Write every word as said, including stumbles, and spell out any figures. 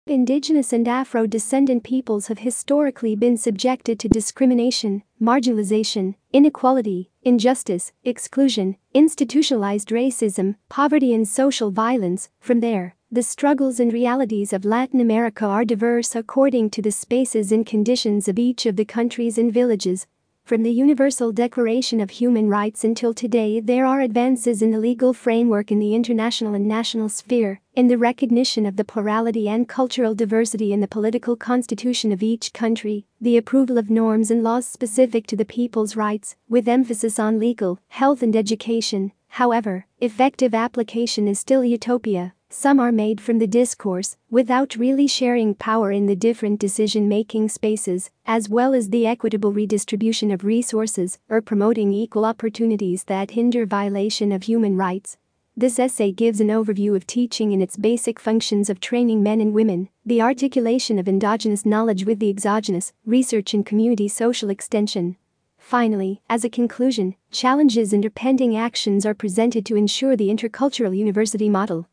Indigenous and Afro-descendant peoples have historically been subjected to discrimination, marginalization, inequality, injustice, exclusion, institutionalized racism, poverty and social violence. From there, the struggles and realities of Latin America are diverse according to the spaces and conditions of each of the countries and villages. From the Universal Declaration of Human Rights until today, there are advances in the legal framework in the international and national sphere, in the recognition of the plurality and cultural diversity in the political constitution of each country, the approval of norms and laws specific to the people's rights, with emphasis on legal, health and education. However, effective application is still utopia. Some are made from the discourse, without really sharing power in the different decision-making spaces, as well as the equitable redistribution of resources, or promoting equal opportunities that hinder violation of human rights. This essay gives an overview of teaching and its basic functions of training men and women, the articulation of endogenous knowledge with the exogenous, research and community social extension. Finally, as a conclusion, challenges and pending actions are presented to ensure the intercultural university model